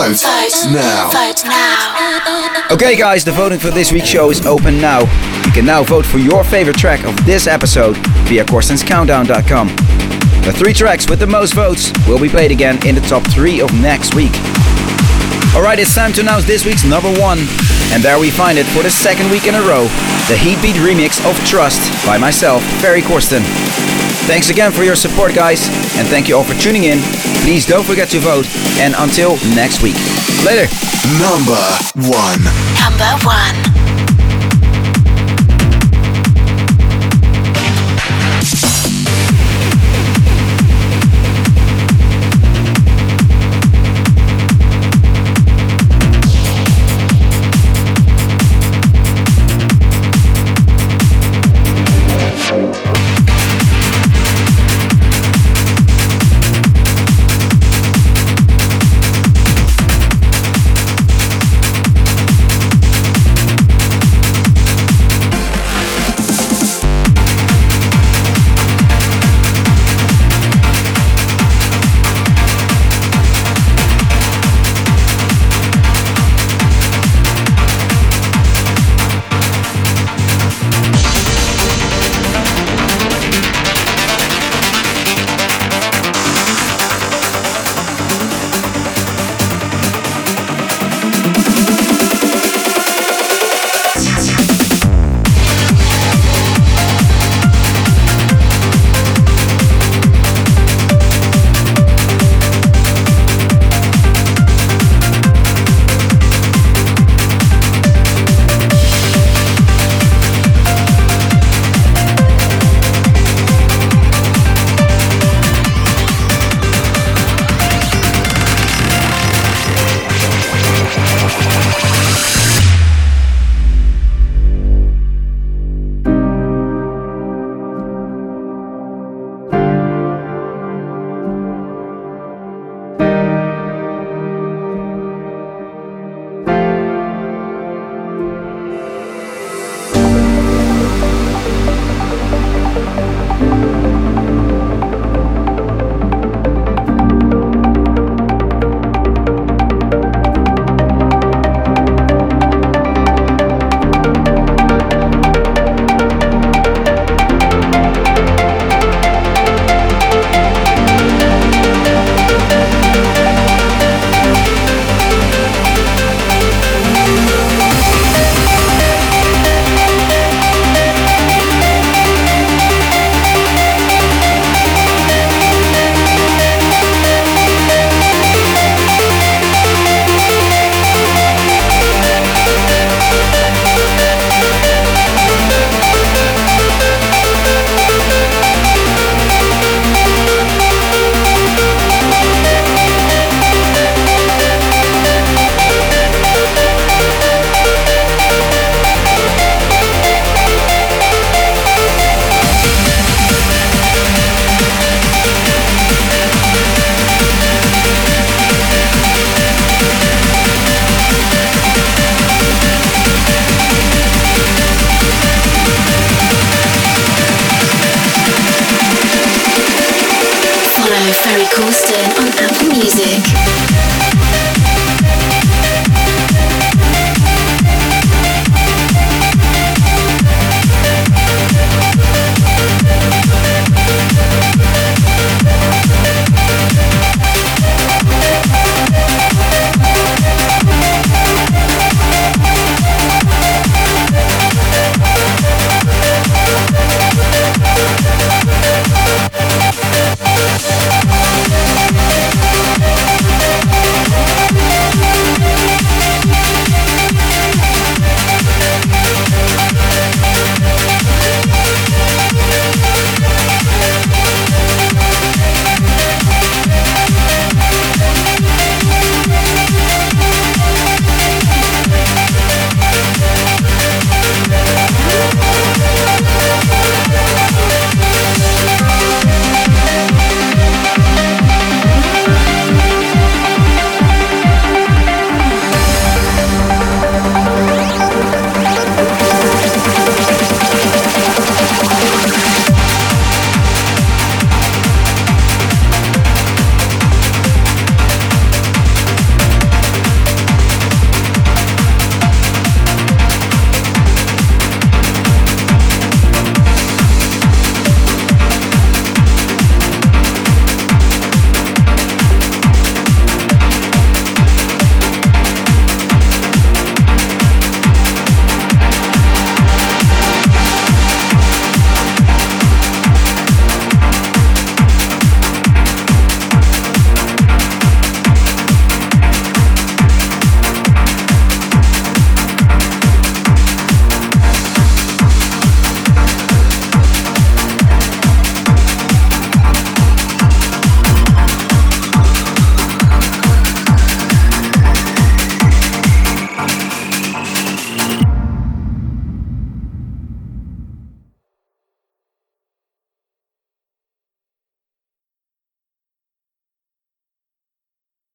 Vote now. Vote now. Okay guys, the voting for this week's show is open now. You can now vote for your favorite track of this episode via CorstensCountdown.com. The 3 tracks with the most votes will be played again in the top 3 of next week. Alright, it's time to announce this week's number 1. And there we find it for the 2nd week in a row, the Heatbeat remix of Trust by myself, Ferry Corsten. Thanks again for your support guys, and thank you all for tuning in. Please don't forget to vote, and until next week. Later. Number 1. Number 1.